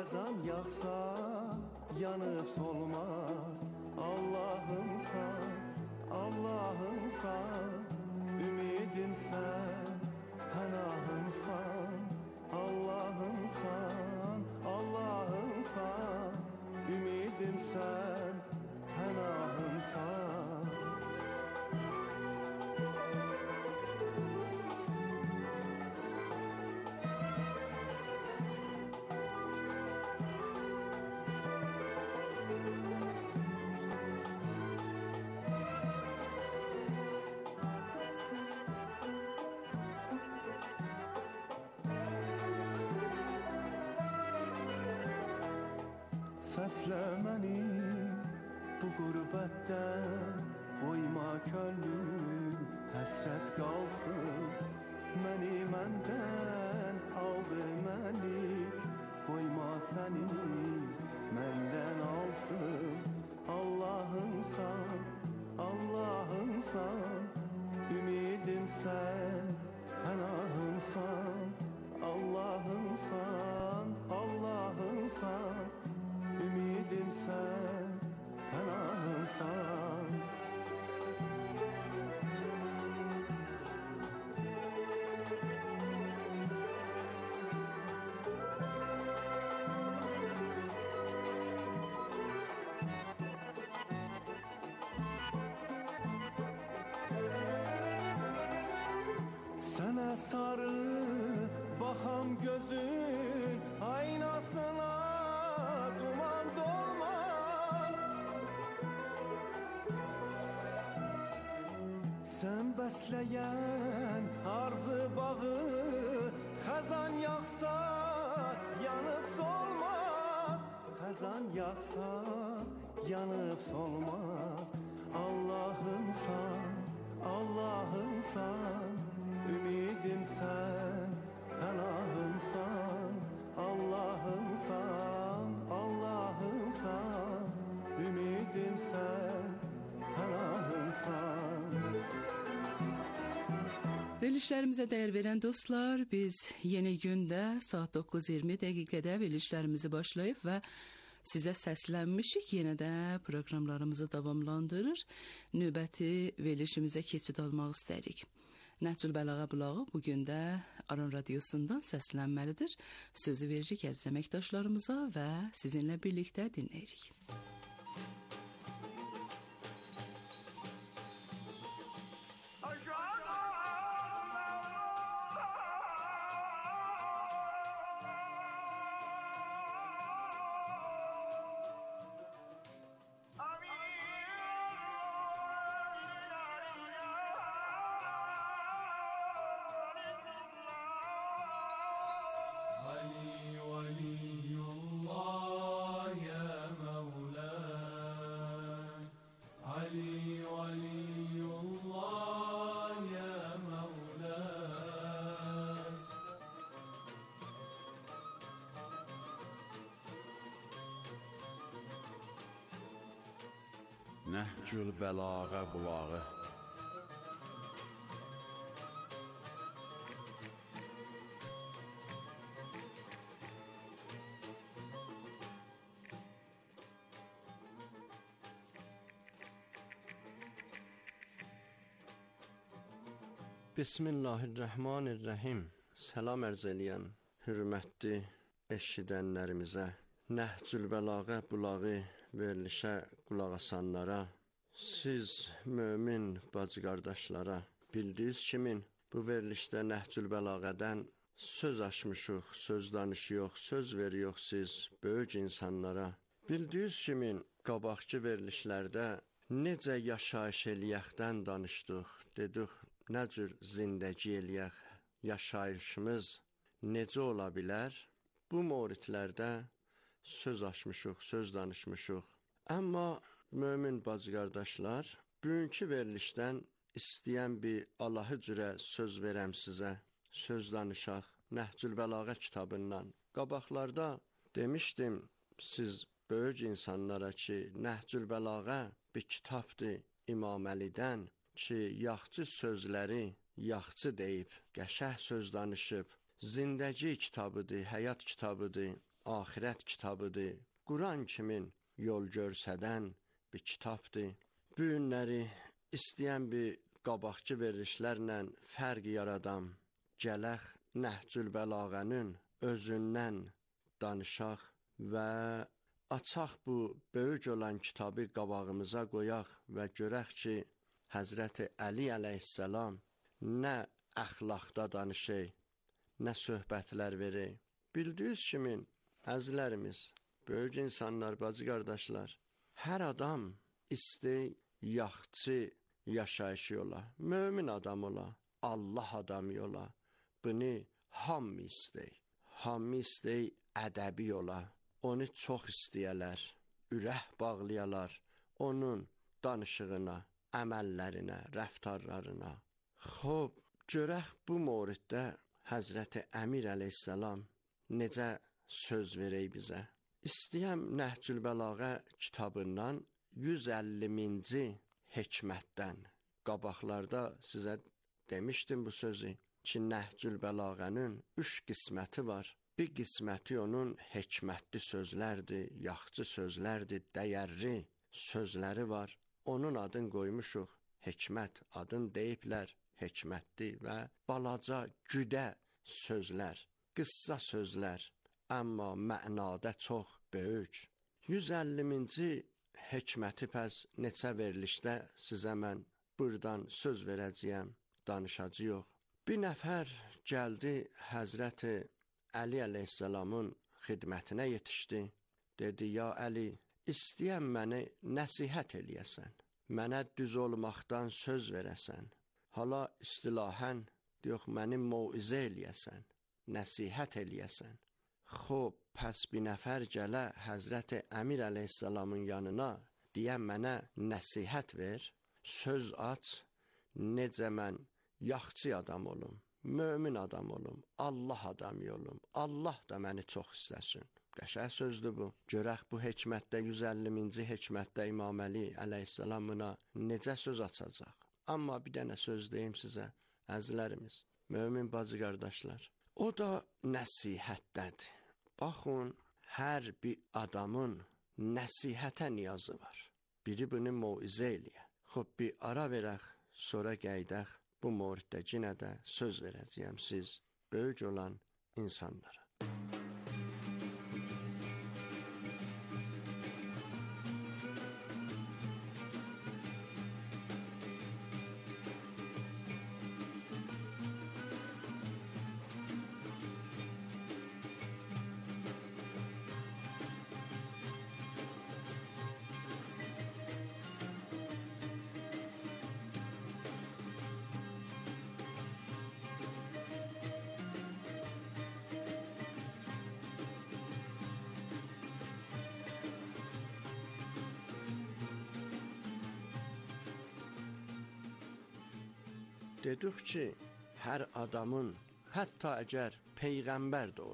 Xəzan yağsa yanıb solmaz. Allahımsan, Allahımsan, ümidimsən, pənahımsan. Allahımsan, Allahımsan, ümidimsən, pənahımsan. Səslə məni bu qürbətdən, qoyma könlüm həsrət qalsın. Məni məndən aldı məlik, qoyma səni məndən alsın. Allahımsan, Allahımsan, ümidimsən, pənahımsan. Allahımsan, Allahımsan, ümidimsən, pənahımsan. Sənə sarı baxam gözün aynasına, duman dolmaz. Sən bəsləyən arzu bağı, xəzan yağsa yanıb solmaz. Xəzan yağsa yanıb solmaz. Allahımsan, Allahımsan, ümidimsən, pənahımsan. Allahımsan, Allahımsan, ümidimsən, pənahımsan. Verilişlərimizə dəyər verən dostlar, biz yeni gündə saat 9:20 dəqiqədə verilişlərimizi başlayıb və sizə səslənmişik. Yenə də proqramlarımızı davamlandırır. Növbəti verilişimizə keçid almaq istəyirik. Nəhcül Bəlağa Bulağı bugün də Aran Radiosundan səslənməlidir. Sözü veririk əziz əməkdaşlarımıza və sizinlə birlikdə dinləyirik. Nəhcül Bəlağa Bulağı. Bismillahirrahmanirrahim. Salam ərz eləyəm hürmətli eşidənlərimizə. Nəhcül Bəlağa Bulağı verilişə qulaq asanlara, siz mömin bacı qardaşlara, bildiyiniz kimi bu verilişdə Nəhcül Bəlağədən söz açmışıq, söz danışıyıq, söz veriyoruz siz böyük insanlara. Bildiyiniz kimi qabaqki verilişlərdə necə yaşayış eləyəkdən danışdıq, dedik nə cür zindəgi eləyək, yaşayışımız necə ola bilər? Bu mövridlərdə söz açmışıq, söz danışmışıq. Amma mömin bacı qardaşlar, bugünkü verilişdən istəyən bir Allahı cürə söz verəm sizə, söz danışaq Nəhcül Bəlağa kitabından. Qabaqlarda demişdim siz böyük insanlara ki, Nəhcül Bəlağa bir kitabdır İmam Əlidən ki, yaxçı sözləri yaxçı deyib, qəşəh söz danışıb, zindəgi kitabıdır, həyat kitabıdır. axirət kitabıdır. Quran kimin yol görsədən bir kitabdır. Bu günləri istəyən bir qabaqçı verilişlərlə fərq yaradam. Gələx Nəhcül Bəlağənin özündən danışaq və açaq bu böyük olan kitabı qabağımıza qoyaq və görək ki, Həzrəti Əli əleyhissalam nə əxlaqda danışır, nə söhbətlər verir. Bildiyiniz kimi, əzizlərimiz, böyük insanlar, bacı qardaşlar, hər adam istəy yaxçı yaşayışı ola, mömin adam ola, Allah adamı ola. Bunu hamı istəy. Hamı istəy ədəbi ola. Onu çox istəyələr, ürək bağlayalar onun danışığına, əməllərinə, rəftarlarına. Xob, görək bu mövriddə Həzrəti Əmir əleyhissalam necə söz verək bizə. İstəyəm Nəhcül Bəlağə kitabından 150-ci hikmətdən. Qabaqlarda sizə demişdim bu sözü ki, Nəhcül Bəlağənin 3 qisməti var. Bir qisməti onun hikmətli sözlərdir, yaxçı sözlərdir, dəyərli sözləri var. Onun adını qoymuşuq, hikmət, adını deyiblər, hikmətli və balaca, güdə sözlər, qıssa sözlər, amma mənada çox böyük. 150-ci hikməti pəs neçə verilişdə sizə mən buradan söz verəcəyəm, danışacağıq. Bir nəfər gəldi Həzrəti Əli əleyhissalamın xidmətinə yetişdi. Dedi, ya Əli, istəyəm məni nəsihət eləyəsən. Mənə düz olmaqdan söz verəsən. Hala istilahən, yox, məni mövizə eləyəsən, nəsihət eləyəsən. Xob, pəs bir nəfər gələ Həzrəti Əmir əleyhissalamın yanına, deyəm mənə nəsihət ver, söz aç, necə mən yaxçı adam olum. Mömin adam olum, Allah adamı olum, Allah da məni çox istəsin. Qəşəng sözdür bu. Görək bu hikmətdə, 150-ci hikmətdə İmam Əli əleyhissalam buna necə söz açacaq. Amma bir dənə söz deyim sizə, əzizlərimiz, mömin bacı qardaşlar. O da nəsihətdədir. Baxın, hər bir adamın nəsihətə niyazı var. Biri bunu mövizə eləyə. Xob, bir ara verək, sonra gəydək. Bu mövriddə yenə də söz verəcəyəm siz böyük olan insanlara. Dedik ki, hər adamın, hətta əgər peyğəmbər də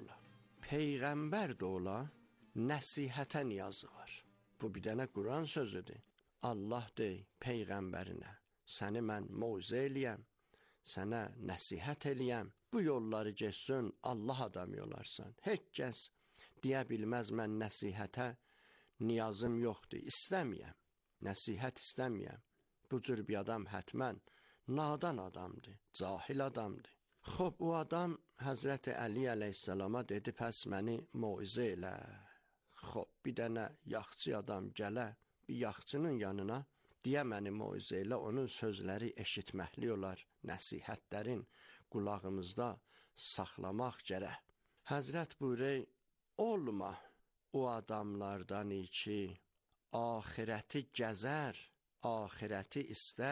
ola, nəsihətə niyazı var. Bu bir dənə Quran sözüdür. Allah dey peyğəmbərinə, səni mən mövizə eləyəm, sənə nəsihət eləyəm, bu yolları geçsin, Allah adamı olarsan. Heç kəs deyə bilməz mən nəsihətə niyazım yoxdur, istəməyəm, nəsihət istəməyəm. Bu cür bir adam hətmən nadan adamdır, cahil adamdır. Xob, o adam Həzrəti Əli əleyhissalama dedi, pəs məni mövizə elə. Xob, bir dənə yaxçı adam gələ, bir yaxçının yanına, deyə məni mövizə elə, onun sözləri eşitməkli olar, nəsihətlərin qulağımızda saxlamaq gərək. Həzrət buyurur, olma o adamlardan ki, axirəti gəzər, axirəti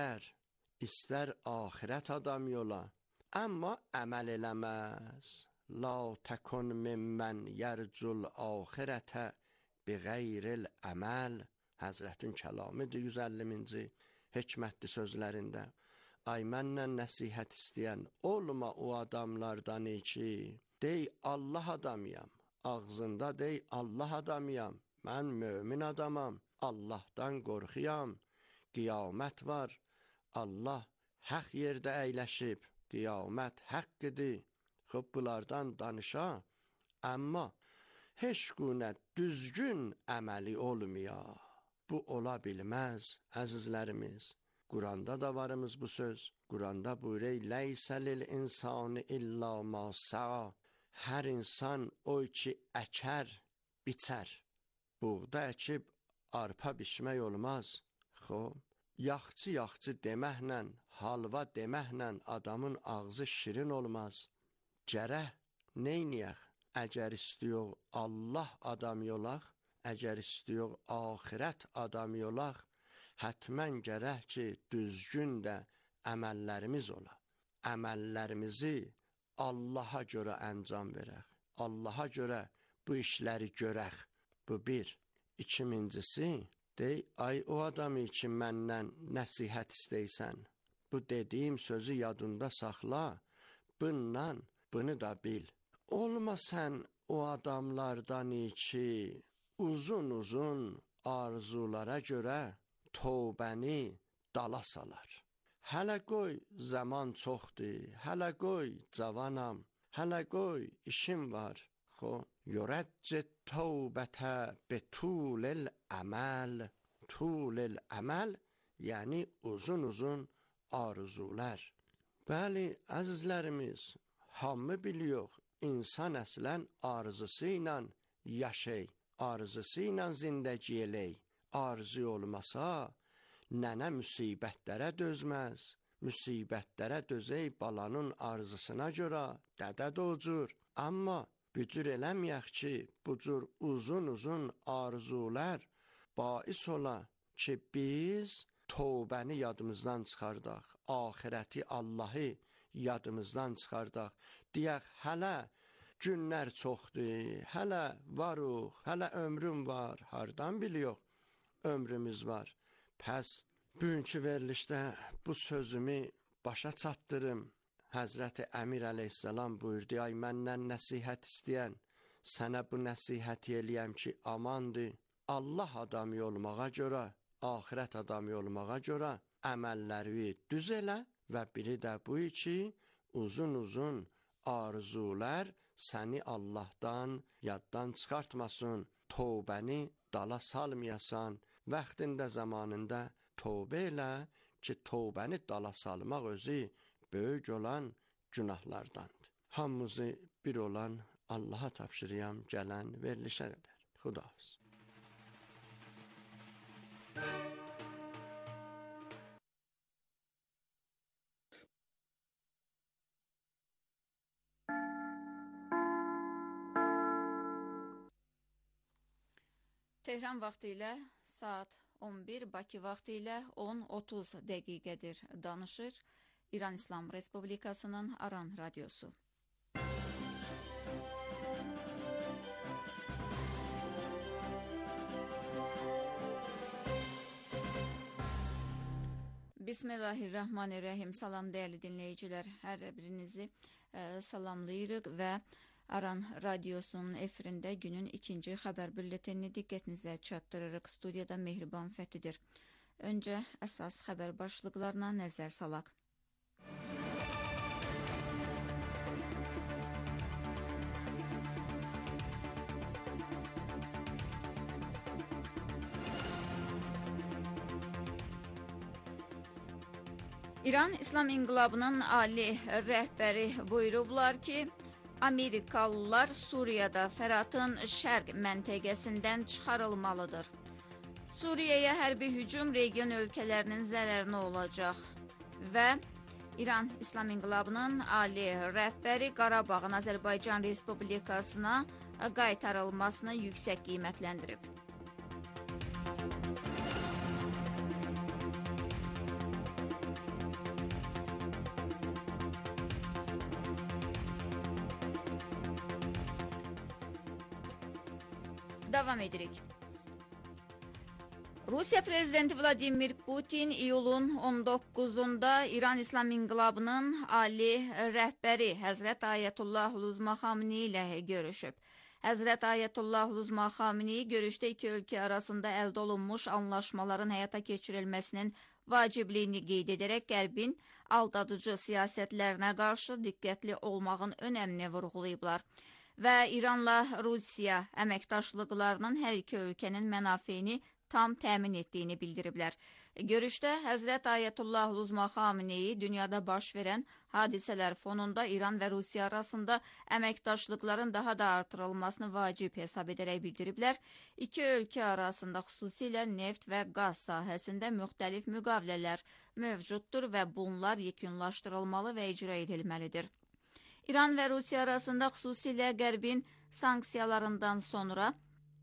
istər axirət adam yola, amma əməl eləməz. La təkun mimmən yərcul axirətə bi qeyril əməl. Həzrətin kəlamıdır 150-ci hikmətli sözlərində. Ay məndən nəsihət istəyən, olma o adamlardan ki, dey Allah adamıyam, ağzında dey Allah adamıyam, mən mömin adamam, Allahdan qorxuyam, qiyamət var, Allah haq yerdə əyləşib, qiyamət haqqıdır. Xob, bunlardan danışa, amma heç günə düzgün əməli olmaya. Bu ola bilməz, əzizlərimiz. Quranda da varımız bu söz. Quranda buyurur: "Leysə lil insani illa ma sa'a." Hər insan o ki əkər, biçər. Buğda əkib arpa biçmək olmaz. Xoş, yaxçı deməklə, halva deməklə adamın ağzı şirin olmaz. Gərək neyniyək? Əgər istiyor Allah adam yolaq, əgər istiyor axirət adam yolaq, hətmən gərək ki, düzgün də əməllərimiz ola. Əməllərimizi Allaha görə əncam verək. Allaha görə bu işləri görək. Bu bir. İkincisi, dey, ay o adamı ki, məndən nəsihət istəysən. Bu dediyim sözü yadında saxla, bundan bunu da bil. Olma sən o adamlardan ki, uzun arzulara görə tövbəni dala salar. Hələ qoy zaman çoxdur, hələ qoy cavanam, hələ qoy işim var. Xoş, yurəccid tövbətə bi tulil əməl. Tulil əməl, yəni uzun arzular. Bəli, əzizlərimiz, hamı biliyor, insan əslən arzusu ilə yaşay, arzusu ilə zindəgi elək. Arzu olmasa, nənə müsibətlərə dözməz. Müsibətlərə dözək balanın arzusuna görə, dədə docur. Amma bücür eləməyək ki, bu cür uzun arzular bais ola ki, biz tövbəni yadımızdan çıxardaq, axirəti Allahı yadımızdan çıxardaq. Deyək, hələ günlər çoxdur, hələ varıq, hələ ömrüm var. Hardan biliyor ömrümüz var? Pəs, bugünkü verilişdə bu sözümü başa çatdırım. Həzrəti Əmir əleyhissalam buyurdu: "Ay məndən nəsihət istəyən, sənə bu nəsihəti eləyəm ki, amandır. Allah adamı olmağa görə, axirət adamı olmağa görə əməlləri düz elə və biri də bu ki, uzun arzular səni Allahdan yaddan çıxartmasın, tövbəni dala salmayasan, vaxtında zamanında tövbə elə ki, tövbəni dala salmaq özü böyük olan günahlardandır. Hamımızı bir olan Allaha tapşırıyam gələn verilişə qədər. Xudahafiz. Tehran vaxtı ilə saat 11, Bakı vaxtı ilə 10:30 dəqiqədir. Danışır İran İslam Respublikasının Aran Radyosu. Bismillahirrahmanirrahim. Salam dəyərli dinləyicilər. Hər birinizi salamlayırıq və Aran Radyosu'nun efirində günün ikinci xəbər bülletenini diqqətinizə çatdırırıq. Studiyada Mehriban Fəthidir. Öncə əsas xəbər başlıqlarına nəzər salaq. İran İslam İnqilabının ali rəhbəri buyurublar ki, Amerikalılar Suriyada Fəratın şərq məntəqəsindən çıxarılmalıdır. Suriyaya hərbi hücum region ölkələrinin zərərinə olacaq və İran İslam İnqilabının ali rəhbəri Qarabağın Azərbaycan Respublikasına qaytarılmasını yüksək qiymətləndirib. Davam edirik. Rusiya Prezidenti Vladimir Putin iyulun 19-unda İran İslam İnqilabının ali rəhbəri Həzrət Ayətullah Uluzma Xamini ilə görüşüb. Həzrət Ayətullah Uluzma Xamini görüşdə iki ölkə arasında əldə olunmuş anlaşmaların həyata keçirilməsinin vacibliyini qeyd edərək Qərbin aldadıcı siyasətlərinə qarşı diqqətli olmağın önəmini vurğulayıblar. və İranla Rusiya əməkdaşlıqlarının hər iki ölkənin mənafeyini tam təmin etdiyini bildiriblər. Görüşdə Həzrət Ayətullah Luzma Xameneyi dünyada baş verən hadisələr fonunda İran və Rusiya arasında əməkdaşlıqların daha da artırılmasını vacib hesab edərək bildiriblər. İki ölkə arasında xüsusilə neft və qaz sahəsində müxtəlif müqavilələr mövcuddur və bunlar yekunlaşdırılmalı və icra edilməlidir. İran və Rusiya arasında xüsusilə Qərbin sanksiyalarından sonra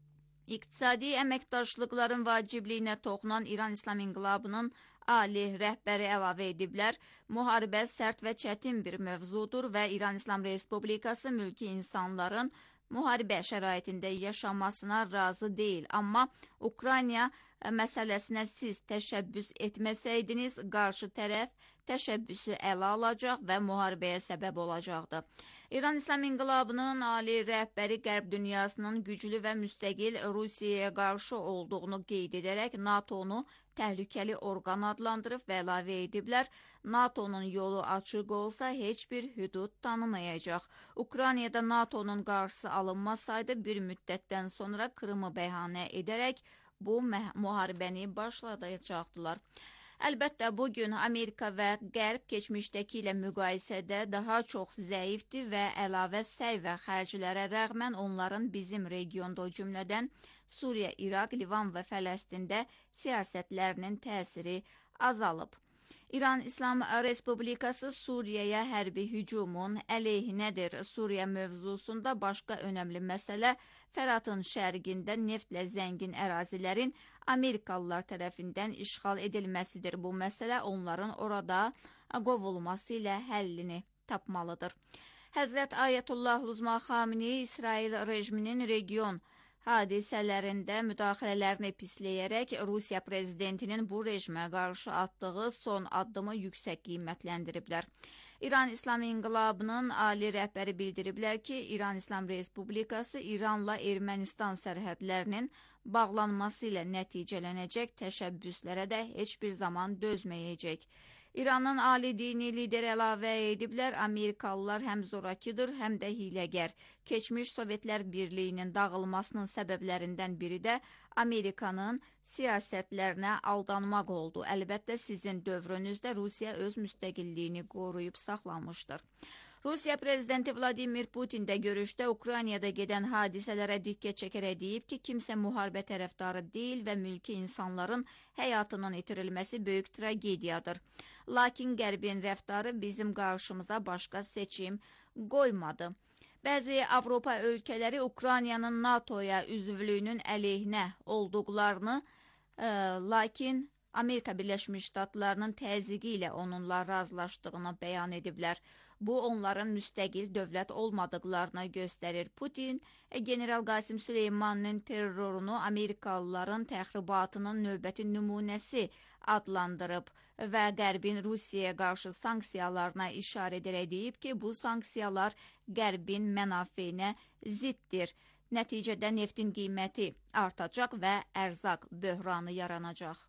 İqtisadi əməkdaşlıqların vacibliyinə toxunan İran İslam İnqilabının ali rəhbəri əlavə ediblər. Müharibə sərt və çətin bir mövzudur və İran İslam Respublikası mülki insanların müharibə şəraitində yaşamasına razı deyil. Amma Ukrayna məsələsinə siz təşəbbüs etməsəydiniz, qarşı tərəf təşəbbüsü ələ alacaq və müharibəyə səbəb olacaqdı. İran İslam İnqilabının ali rəhbəri Qərb dünyasının güclü və müstəqil Rusiyaya qarşı olduğunu qeyd edərək NATO-nu təhlükəli orqan adlandırıb və əlavə ediblər. NATO-nun yolu açıq olsa heç bir hüdud tanımayacaq. Ukraynada NATO-nun qarşısı alınmasaydı bir müddətdən sonra Krımı bəhanə edərək bu müharibəni başlayacaqdılar. Əlbəttə, bugün Amerika və Qərb keçmişdəki ilə müqayisədə daha çox zəifdir və əlavə səy və xərclərə rəğmən onların bizim regionda, o cümlədən Suriya, İraq, Livan və Fələstində siyasətlərinin təsiri azalıb. İran İslam Respublikası Suriyaya hərbi hücumun əleyhinədir. Suriya mövzusunda başqa önəmli məsələ Fəratın şərqində neftlə zəngin ərazilərin Amerikalılar tərəfindən işğal edilməsidir. Bu məsələ onların orada qovulması ilə həllini tapmalıdır. Həzrət Ayətullah Luzma Xameneyi İsrail rejiminin region hadisələrində müdaxilələrini pisləyərək Rusiya prezidentinin bu rejimə qarşı atdığı son addımı yüksək qiymətləndiriblər. İran İslam İnqilabının ali rəhbəri bildiriblər ki, İran İslam Respublikası İranla Ermənistan sərhədlərinin bağlanması ilə nəticələnəcək təşəbbüslərə də heç bir zaman dözməyəcək. İranın ali dini lideri əlavə ediblər, Amerikalılar həm zorakıdır, həm də hiləgər. Keçmiş Sovetlər Birliyinin dağılmasının səbəblərindən biri də Amerikanın siyasətlərinə aldanmaq oldu. Əlbəttə, sizin dövrünüzdə Rusiya öz müstəqilliyini qoruyub saxlamışdır. Rusiya prezidenti Vladimir Putin də görüşdə Ukraynada gedən hadisələrə diqqət çəkərək deyib ki, kimsə müharibə tərəfdarı deyil və mülki insanların həyatının itirilməsi böyük tragediyadır. Lakin Qərbin rəftarı bizim qarşımıza başqa seçim qoymadı. Bəzi Avropa ölkələri Ukraynanın NATO-ya üzvlüyünün əleyhinə olduqlarını, lakin Amerika Birləşmiş Ştatlarının təzyiqi ilə onunla razılaşdığını bəyan ediblər. Bu, onların müstəqil dövlət olmadıqlarını göstərir. Putin, General Qasim Süleymanın terrorunu Amerikalıların təxribatının növbəti nümunəsi adlandırıb və Qərbin Rusiyaya qarşı sanksiyalarına işarə edərək deyib ki, bu sanksiyalar Qərbin mənafeyinə ziddir. Nəticədə neftin qiyməti artacaq və ərzaq böhranı yaranacaq.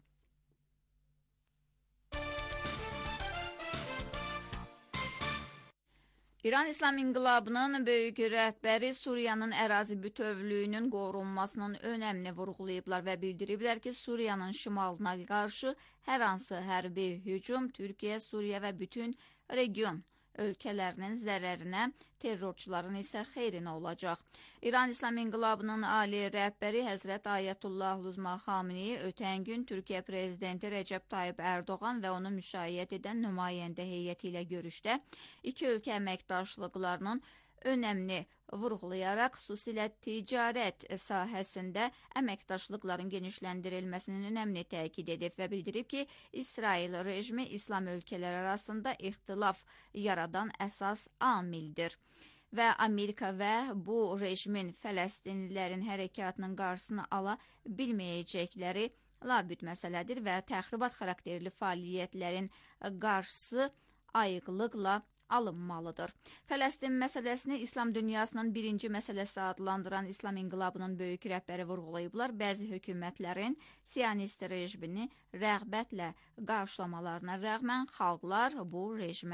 İran İslam İnqilabının böyük rəhbəri Suriyanın ərazi bütövlüyünün qorunmasının önəmini vurğulayıblar və bildiriblər ki, Suriyanın şimalına qarşı hər hansı hərbi hücum Türkiyə, Suriya və bütün region ölkələrinin zərərinə, terrorçuların isə xeyrinə olacaq. İran İslam İnqilabının ali rəhbəri Həzrət Ayətullah Luzma Xameneyi ötən gün Türkiyə prezidenti Rəcəb Tayyib Ərdoğan və onu müşayiət edən nümayəndə heyəti ilə görüşdə iki ölkə əməkdaşlıqlarının önəmini vurğulayaraq xüsusilə ticarət sahəsində əməkdaşlıqların genişləndirilməsinin önəmini təkid edib və bildirib ki, İsrail rejimi İslam ölkələri arasında ixtilaf yaradan əsas amildir və Amerika və bu rejimin Fələstinlilərin hərəkatının qarşısını ala bilməyəcəkləri labüd məsələdir və təxribat xarakterli fəaliyyətlərin qarşısı ayıqlıqla alınmalıdır. Fələstin məsələsini İslam dünyasının birinci məsələsi adlandıran İslam İnqilabının böyük rəhbəri vurğulayıblar. Bəzi hökumətlərin siyonist rejimini rəğbətlə qarşılamalarına rəğmən xalqlar bu rejimə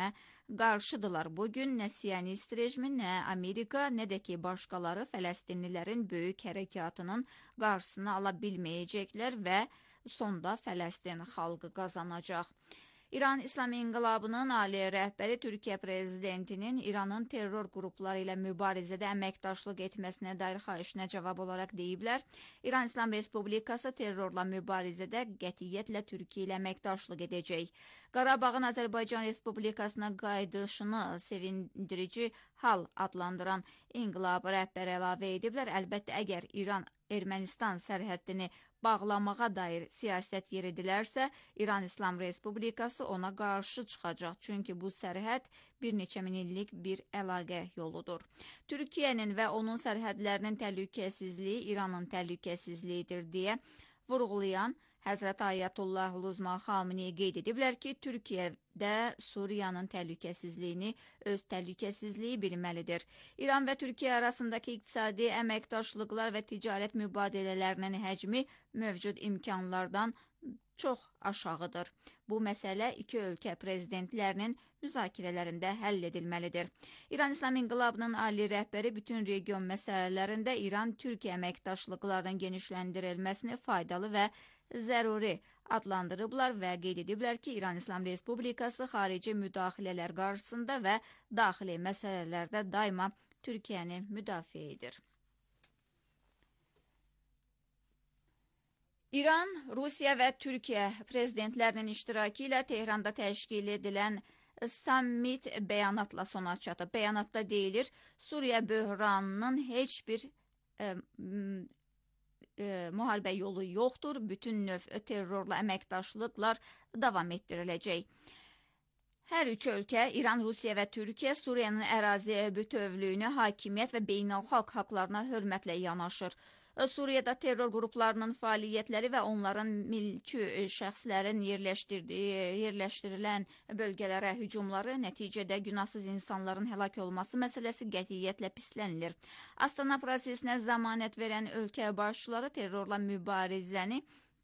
qarşıdırlar. Bugün nə Siyonist rejimi, nə Amerika, nə də ki başqaları Fələstinlilərin böyük hərəkatının qarşısını ala bilməyəcəklər və sonda Fələstin xalqı qazanacaq. İran İslam İnqilabının ali rəhbəri Türkiyə prezidentinin İranın terror qrupları ilə mübarizədə əməkdaşlıq etməsinə dair xahişinə cavab olaraq deyiblər. İran İslam Respublikası terrorla mübarizədə qətiyyətlə Türkiyə ilə əməkdaşlıq edəcək. Qarabağın Azərbaycan Respublikasına qayıdışını sevindirici hal adlandıran İnqilab rəhbəri əlavə ediblər. Əlbəttə, əgər İran Ermənistan sərhəddini bağlamağa dair siyasət yeridilərsə, İran İslam Respublikası ona qarşı çıxacaq. Çünki bu sərhəd bir neçə min illik bir əlaqə yoludur. Türkiyənin və onun sərhədlərinin təhlükəsizliyi İranın təhlükəsizliyidir deyə vurğulayan Həzrət Ayətullah Luzma Xamini qeyd ediblər ki, Türkiyədə Suriyanın təhlükəsizliyini öz təhlükəsizliyi bilməlidir. İran və Türkiyə arasındakı iqtisadi əməkdaşlıqlar və ticarət mübadilələrinin həcmi mövcud imkanlardan çox aşağıdır. Bu məsələ iki ölkə prezidentlərinin müzakirələrində həll edilməlidir. İran İslam İnqilabının ali rəhbəri bütün region məsələlərində İran-Türkiyə əməkdaşlıqlarının genişləndirilməsini faydalı və zəruri adlandırıblar və qeyd ediblər ki, İran İslam Respublikası xarici müdaxilələr qarşısında və daxili məsələlərdə daima Türkiyəni müdafiə edir. İran, Rusiya və Türkiyə prezidentlərinin iştirakı ilə Tehranda təşkil edilən sammit bəyanatla sona çatıb. Bəyanatda deyilir, Suriya böhranının heç bir müharibə yolu yoxdur, bütün növ terrorla əməkdaşlıqlar davam etdiriləcək. Hər üç ölkə, İran, Rusiya və Türkiyə Suriyanın ərazi bütövlüyünü, hakimiyyət və beynəlxalq haqlarına hörmətlə yanaşır. Suriyada terror qruplarının fəaliyyətləri və onların mülki şəxslərin yerləşdirilən bölgələrə hücumları nəticədə günahsız insanların həlak olması məsələsi qətiyyətlə pislənilir. Astana prosesinə zəmanət verən ölkə başçıları terrorla mübarizəni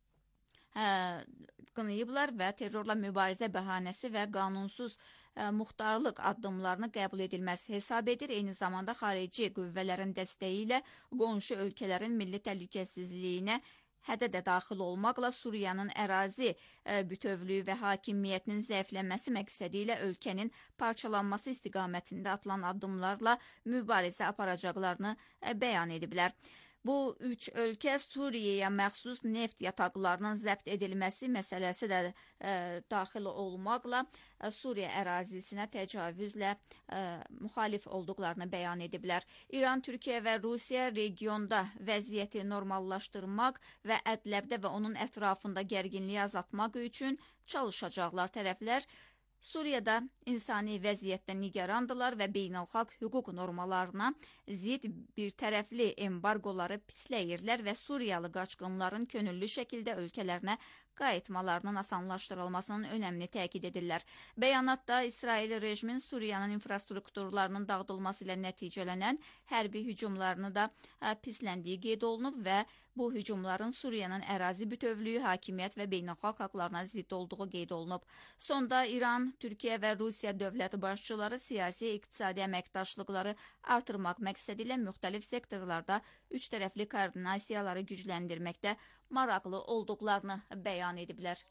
qınayıblar və terrorla mübarizə bəhanəsi və qanunsuz muxtarlıq addımlarını qəbul edilməz hesab edir. Eyni zamanda xarici qüvvələrin dəstəyi ilə qonşu ölkələrin milli təhlükəsizliyinə hədədə daxil olmaqla Suriyanın ərazi bütövlüyü və hakimiyyətinin zəifləməsi məqsədi ilə ölkənin parçalanması istiqamətində atılan addımlarla mübarizə aparacaqlarını bəyan ediblər. Bu üç ölkə Suriyaya məxsus neft yataqlarının zəbt edilməsi məsələsi də daxil olmaqla Suriya ərazisinə təcavüzlə müxalif olduqlarını bəyan ediblər. İran, Türkiyə və Rusiya regionda vəziyyəti normallaşdırmaq və Ədləbdə və onun ətrafında gərginliyi azaltmaq üçün çalışacaqlar. Tərəflər Suriyada insani vəziyyətdən nigarandılar və beynəlxalq hüquq normalarına zidd bir tərəfli embargoları pisləyirlər və Suriyalı qaçqınların könüllü şəkildə ölkələrinə qayıtmalarının asanlaşdırılmasının önəmini təkid edirlər. Bəyanatda İsrail rejimin Suriyanın infrastrukturlarının dağıdılması ilə nəticələnən hərbi hücumlarını da pisləndiyi qeyd olunub və bu hücumların Suriyanın ərazi bütövlüyü, hakimiyyət və beynəlxalq haqlarına zidd olduğu qeyd olunub. Sonda İran, Türkiyə və Rusiya dövlət başçıları siyasi, iqtisadi əməkdaşlıqları artırmaq məqsədi ilə müxtəlif sektorlarda üç tərəfli koordinasiyaları gücləndirməkdə maraqlı olduqlarını bəyan ediblər.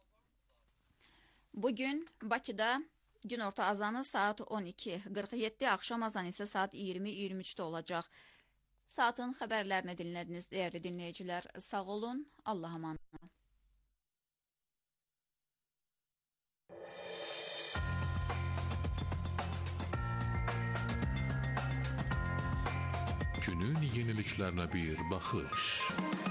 Bugün Bakıda günorta azanı saat 12:47, axşam azanı isə saat 20:23-də olacaq. Saatın xəbərlərini dinlədiniz, dəyərli dinləyicilər. Sağ olun, Allah'a emanet. Günün yeniliklerine bir bakış.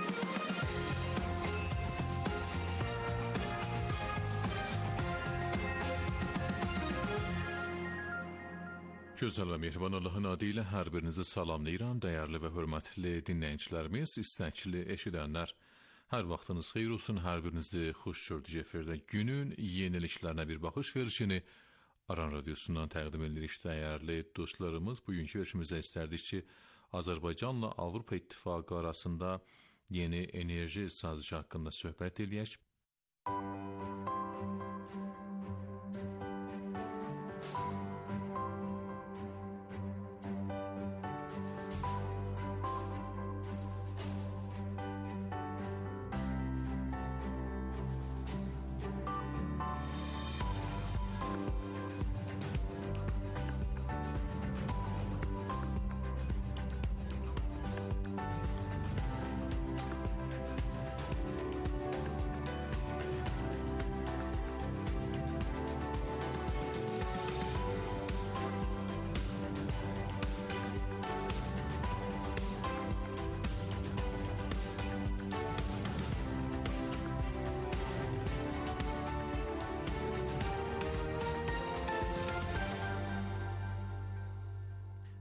Gözəl və mehriban Allahın adı ilə hər birinizi salamlayıram, dəyərli və hörmətli dinləyicilərimiz, istəkli eşidənlər. Hər vaxtınız xeyir olsun, hər birinizi xoş gördük efirdə. Günün yeniliklərinə bir baxış verişini Aran Radyosu'ndan təqdim edirik. Dəyərli dostlarımız, bugünkü verişimizdə istərdik ki, Azərbaycanla Avropa İttifaqı arasında yeni enerji sazişi haqqında söhbət eləyək.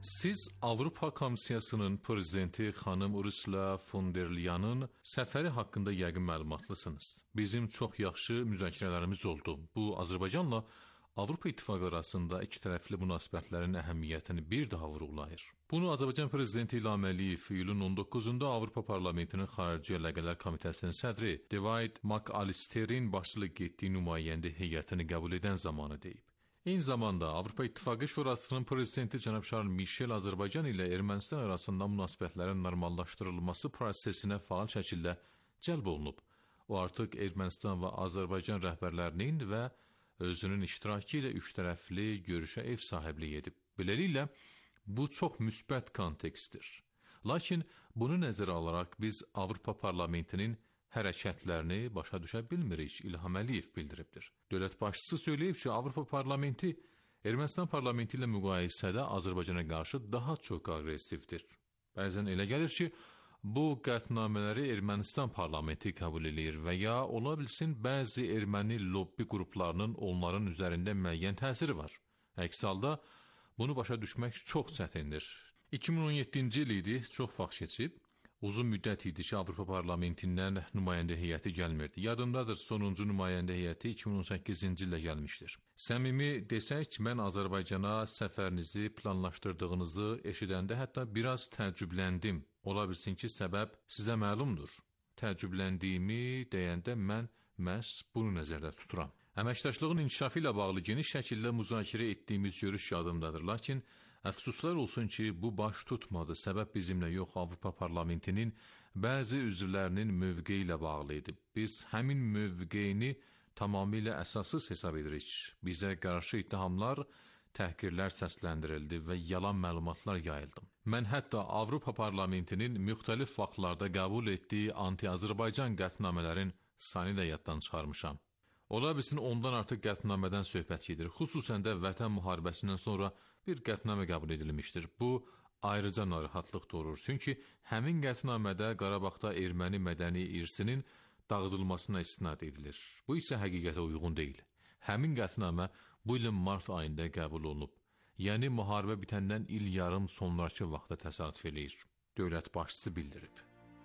Siz Avropa Komissiyasının prezidenti xanım Ursula von der Leyen'in səfəri haqqında yəqin məlumatlısınız. Bizim çox yaxşı müzakirələrimiz oldu. Bu, Azərbaycanla Avropa İttifaqı arasında iki tərəfli münasibətlərin əhəmiyyətini bir daha vurğulayır. Bunu Azərbaycan prezidenti İlham Əliyev iyulun 19-da Avropa Parlamentinin Xarici Əlaqələr Komitəsinin sədri David McAllister'in başçılıq etdiyi nümayəndə heyətini qəbul edən zamanı deyib. Eyni zamanda Avropa İttifaqı Şurasının prezidenti cənab Charles Michel Azərbaycan ilə Ermənistan arasında münasibətlərin normallaşdırılması prosesinə faal şəkildə cəlb olunub. O artıq Ermənistan və Azərbaycan rəhbərlərinin və özünün iştirakı ilə üçtərəfli görüşə ev sahibliyi edib. Beləliklə, bu çox müsbət kontekstdir. Lakin bunu nəzərə alaraq biz Avropa Parlamentinin hərəkətlərini başa düşə bilmirik, İlham Əliyev bildiribdir. Dövlət başçısı söyləyib ki, Avropa Parlamenti Ermənistan parlamenti ilə müqayisədə Azərbaycana qarşı daha çox aqressivdir. Bəzən elə gəlir ki, bu qətnamələri Ermənistan parlamenti qəbul edir və ya ola bilsin bəzi erməni lobbi qruplarının onların üzərində müəyyən təsiri var. Əks halda bunu başa düşmək çox çətindir. 2017-ci il idi, çox vaxt keçib. Uzun müddət idi ki, Avropa Parlamentindən nümayəndə heyəti gəlmirdi. Yadımdadır, sonuncu nümayəndə heyəti 2018-ci ildə gəlmişdir. Səmimi desək, mən Azərbaycana səfərinizi planlaşdırdığınızı eşidəndə hətta biraz təəccübləndim. Ola bilsin ki, səbəb sizə məlumdur. Təəccübləndiyimi deyəndə mən məhz bunu nəzərdə tuturam. Əməkdaşlığın inkişafı ilə bağlı geniş şəkildə müzakirə etdiyimiz görüş yadımdadır. Lakin əfsuslar olsun ki, bu baş tutmadı. Səbəb bizimlə yox, Avropa Parlamentinin bəzi üzvlərinin mövqeyi ilə bağlı idi. Biz həmin mövqeyini tamamilə əsassız hesab edirik. Bizə qarşı ittihamlar, təhqirlər səsləndirildi və yalan məlumatlar yayıldı. Mən hətta Avropa Parlamentinin müxtəlif vaxtlarda qəbul etdiyi anti-Azərbaycan qətnamələrin sayını da yaddan çıxarmışam. Ola bilsin ondan artıq qətnamədən söhbət gedir. Xüsusən də Vətən müharibəsindən sonra bir qətnamə qəbul edilmişdir. Bu, ayrıca narahatlıq doğurur. Çünki həmin qətnamədə Qarabağda erməni mədəni irsinin dağıdılmasına istinad edilir. Bu isə həqiqətə uyğun deyil. Həmin qətnamə bu ilin mart ayında qəbul olunub. Yəni, müharibə bitəndən il yarım sonraki vaxta təsadüf eləyir. Dövlət başçısı bildirib.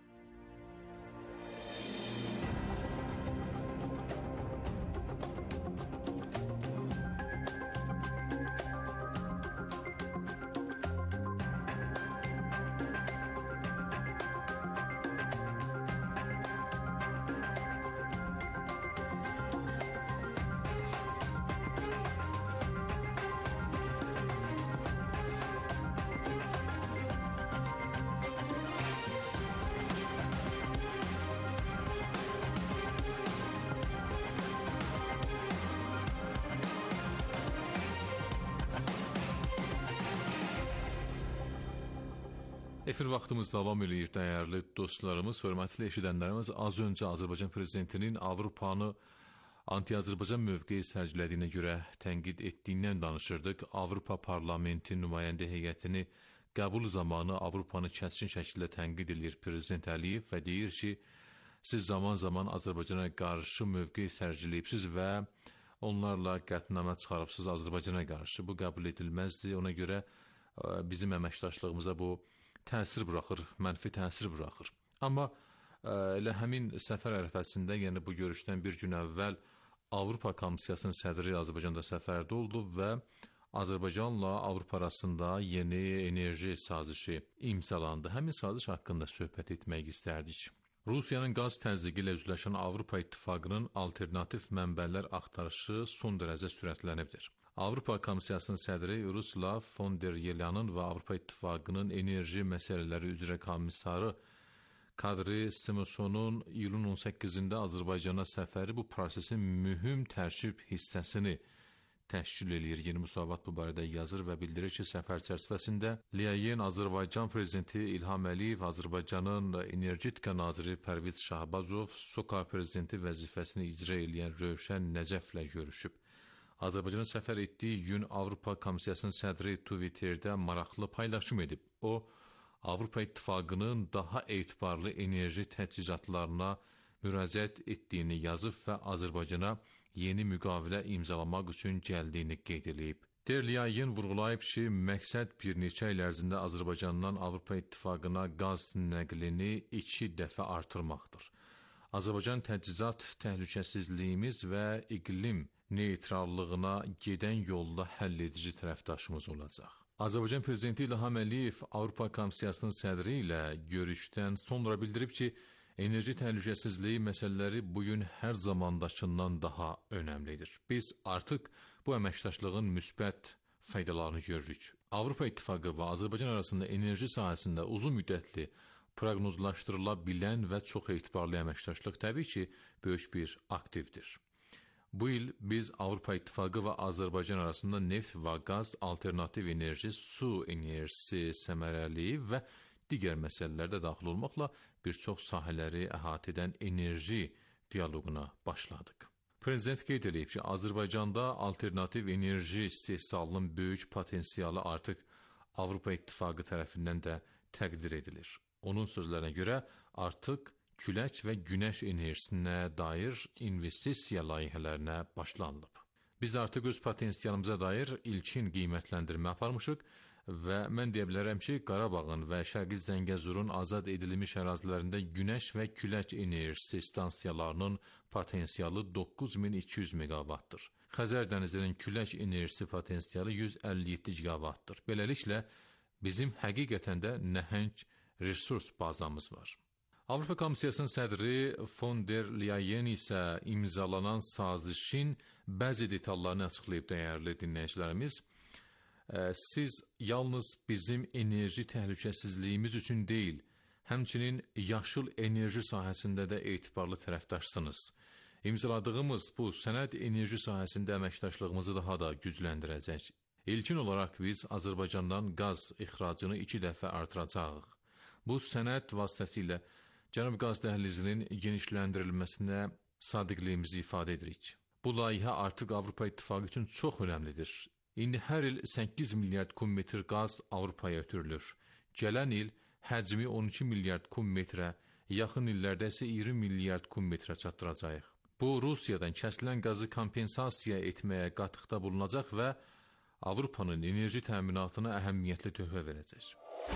Efir vaxtımız davam edir, dəyərli dostlarımız, hörmətli eşidənlərimiz. Az öncə Azərbaycan prezidentinin Avropanı anti-Azərbaycan mövqeyi sərgilədiyinə görə tənqid etdiyindən danışırdıq. Avropa Parlamenti nümayəndə heyətini qəbul zamanı Avropanı kəskin şəkildə tənqid edir prezident Əliyev və deyir ki, siz zaman-zaman Azərbaycana qarşı mövqeyi sərgiləyibsiz və onlarla qətnamə çıxarıbsız Azərbaycana qarşı. Bu qəbul edilməzdir. Ona görə bizim əməkdaşlığımıza bu təsir buraxır, mənfi təsir buraxır. Amma elə həmin səfər ərəfəsində, yəni bu görüşdən bir gün əvvəl Avropa Komissiyasının sədri Azərbaycanda səfərdə oldu və Azərbaycanla Avropa arasında yeni enerji sazişi imzalandı. Həmin saziş haqqında söhbət etmək istərdik. Rusiyanın qaz təzyiqi ilə üzləşən Avropa İttifaqının alternativ mənbələr axtarışı son dərəcə sürətlənibdir. Avropa Komissiyasının sədri Ursula von der Leyen'in və Avropa İttifaqının enerji məsələləri üzrə komissarı Kadri Simonsonun iyulun 18-də Azərbaycana səfəri bu prosesin mühüm tərkib hissəsini təşkil edir. Yeni Müsavat bu barədə yazır və bildirir ki, səfər çərçivəsində Leyen Azərbaycan prezidenti İlham Əliyev, Azərbaycanın energetika naziri Pərviz Şahbazov, SOKA prezidenti vəzifəsini icra edən Rövşən Nəcəflə görüşüb. Azərbaycana səfər etdiyi gün Avropa Komissiyasının sədri Twitterdə maraqlı paylaşım edib. O, Avropa İttifaqının daha etibarlı enerji təchizatlarına müraciət etdiyini yazıb və Azərbaycana yeni müqavilə imzalamaq üçün gəldiyini qeyd edib. Derliyayin vurğulayıb ki, məqsəd bir neçə il ərzində Azərbaycandan Avropa İttifaqına qaz nəqlini 2 dəfə artırmaqdır. Azərbaycan təchidat təhlükəsizliyimiz və iqlim neytrallığına gedən yolda həlledici tərəfdaşımız olacaq. Azərbaycan Prezidenti İlham Əliyev Avropa Komissiyasının sədri ilə görüşdən sonra bildirib ki, enerji təhlükəsizliyi məsələləri bugün hər zamandakından daha önəmlidir. Biz artıq bu əməkdaşlığın müsbət faydalarını görürük. Avropa İttifaqı və Azərbaycan arasında enerji sahəsində uzun müddətli proqnozlaşdırıla bilən və çox etibarlı əməkdaşlıq təbii ki, böyük bir aktivdir. Bu il biz Avropa İttifaqı və Azərbaycan arasında neft və qaz, alternativ enerji, su enerjisi səmərəliyi və digər məsələlərdə daxil olmaqla bir çox sahələri əhatə edən enerji dialoquna başladıq. Prezident qeyd edib ki, Azərbaycanda alternativ enerji istehsalının böyük potensialı artıq Avropa İttifaqı tərəfindən də təqdir edilir. Onun sözlərinə görə artıq külək və günəş enerjisinə dair investisiya layihələrinə başlanılıb. Biz artıq öz potensialımıza dair ilkin qiymətləndirmə aparmışıq və mən deyə bilərəm ki, Qarabağın və Şərqi Zəngəzurun azad edilmiş ərazilərində günəş və külək enerjisi stansiyalarının potensialı 9200 meqavatdır. Xəzər dənizinin külək enerjisi potensialı 157 gigavatdır. Beləliklə, bizim həqiqətən də nəhəng resurs bazamız var. Avropa Komissiyasının sədri von der Leyen isə imzalanan sazişin bəzi detallarını açıqlayıb dəyərli dinləyicilərimiz. Siz yalnız bizim enerji təhlükəsizliyimiz üçün deyil, həmçinin yaşıl enerji sahəsində də etibarlı tərəfdaşsınız. İmzaladığımız bu sənəd enerji sahəsində əməkdaşlığımızı daha da gücləndirəcək. İlkin olaraq biz Azərbaycandan qaz ixracını 2 dəfə artıracağıq. Bu sənəd vasitəsilə Cənub qaz dəhlizinin genişləndirilməsinə sadiqliyimizi ifadə edirik. Bu layihə artıq Avropa İttifaqı üçün çox önəmlidir. İndi hər il 8 milyard kubmetr qaz Avropaya ötürülür. Gələn il həcmi 12 milyard kubmetrə, yaxın illərdə isə 20 milyard kubmetrə çatdıracağıq. Bu, Rusiyadan kəsilən qazı kompensasiya etməyə qatıqda bulunacaq və Avropanın enerji təminatına əhəmiyyətli töhfə verəcək.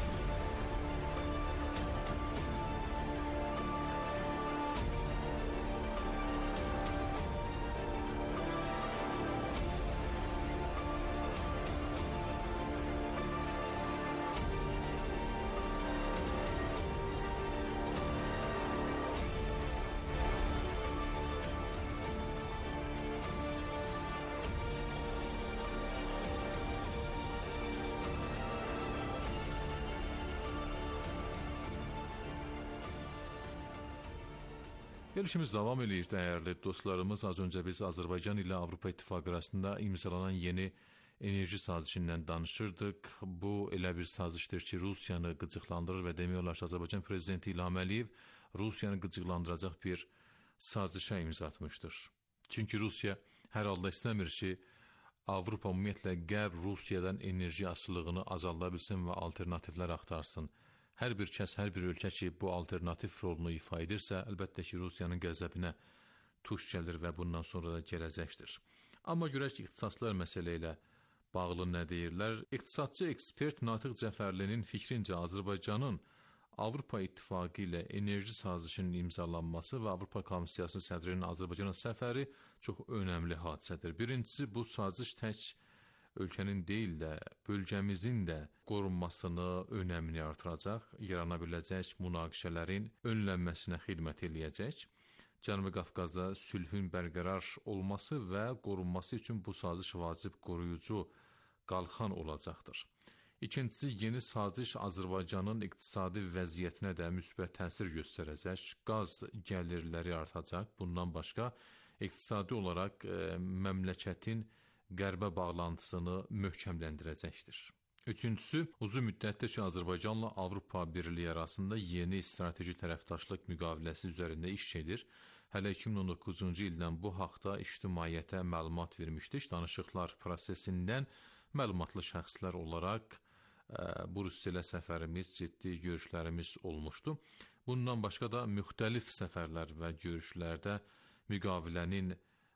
Görüşümüz davam edir, dəyərli dostlarımız. Az öncə biz Azərbaycan ilə Avropa İttifaqı arasında imzalanan yeni enerji sazişindən danışırdıq. Bu elə bir sazişdir ki, Rusiyanı qıcıqlandırır və demək olar ki, Azərbaycan Prezidenti İlham Əliyev Rusiyanı qıcıqlandıracaq bir sazişə imza atmışdır. Çünki Rusiya hər halda istəmir ki, Avropa ümumiyyətlə Qərb Rusiyadan enerji asılılığını azalda bilsin və alternativlər axtarsın. Hər bir kəs, hər bir ölkə ki, bu alternativ rolunu ifa edirsə, əlbəttə ki, Rusiyanın qəzəbinə tuş gəlir və bundan sonra da gələcəkdir. Amma görək ixtisaslar məsələ ilə bağlı nə deyirlər? İqtisadçı ekspert Natiq Cəfərlinin fikrincə Azərbaycanın Avropa İttifaqı ilə enerji sazişinin imzalanması və Avropa Komissiyası sədrinin Azərbaycana səfəri çox önəmli hadisədir. Birincisi, bu saziş tək ölkənin deyil də, bölgəmizin də qorunmasını, önəmini artıracaq, yarana biləcək münaqişələrin önlənməsinə xidmət eləyəcək. Cənubi Qafqazda sülhün bərqərar olması və qorunması üçün bu saziş vacib qoruyucu qalxan olacaqdır. İkincisi, yeni saziş Azərbaycanın iqtisadi vəziyyətinə də müsbət təsir göstərəcək, qaz gəlirləri artacaq. Bundan başqa, iqtisadi olaraq məmləkətin qərbə bağlantısını möhkəmləndirəcəkdir. Üçüncüsü, uzun müddətdir ki, Azərbaycanla Avropa Birliyi arasında yeni strateji tərəfdaşlıq müqaviləsi üzərində iş gedir. Hələ 2019-cu ildən bu haqda ictimaiyyətə məlumat vermişdik. Danışıqlar prosesindən məlumatlı şəxslər olaraq Brüsselə səfərimiz, ciddi görüşlərimiz olmuşdu. Bundan başqa da müxtəlif səfərlər və görüşlərdə müqavilənin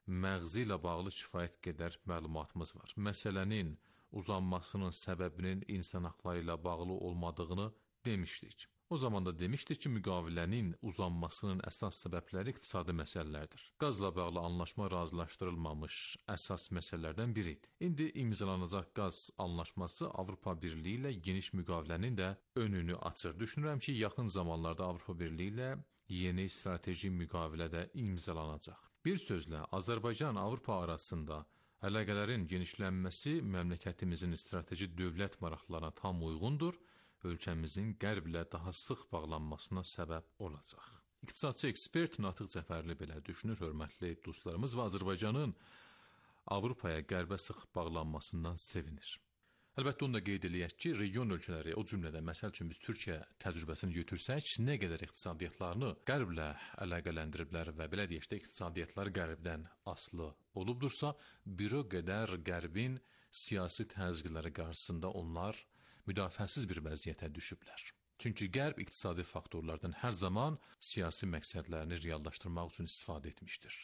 məğzi ilə bağlı kifayət qədər məlumatımız var. Məsələnin uzanmasının səbəbinin insan haqları ilə bağlı olmadığını demişdik. O zaman da demişdik ki, müqavilənin uzanmasının əsas səbəbləri iqtisadi məsələlərdir. Qazla bağlı anlaşma razılaşdırılmamış əsas məsələlərdən biridir. İndi imzalanacaq qaz anlaşması Avropa Birliyi ilə geniş müqavilənin də önünü açır. Düşünürəm ki, yaxın zamanlarda Avropa Birliyi ilə yeni strateji müqavilə də imzalanacaq. Bir sözlə, Azərbaycan-Avropa arasında əlaqələrin genişlənməsi məmləkətimizin strateji dövlət maraqlarına tam uyğundur, ölkəmizin qərblə daha sıx bağlanmasına səbəb olacaq. İqtisadçı ekspert Natiq Cəfərli belə düşünür, hörmətli dostlarımız, və Azərbaycanın Avropaya, qərbə sıx bağlanmasından sevinir. Əlbəttə, onu da qeyd eləyək ki, region ölkələri, o cümlədə məsəl üçün biz Türkiyə təcrübəsini götürsək, nə qədər iqtisadiyyatlarını qərblə əlaqələndiriblər və belə deyək də, iqtisadiyyatları qərbdən asılı olubdursa, bir o qədər qərbin siyasi təzyiqləri qarşısında onlar müdafiəsiz bir vəziyyətə düşüblər. Çünki qərb iqtisadi faktorlardan hər zaman siyasi məqsədlərini reallaşdırmaq üçün istifadə etmişdir.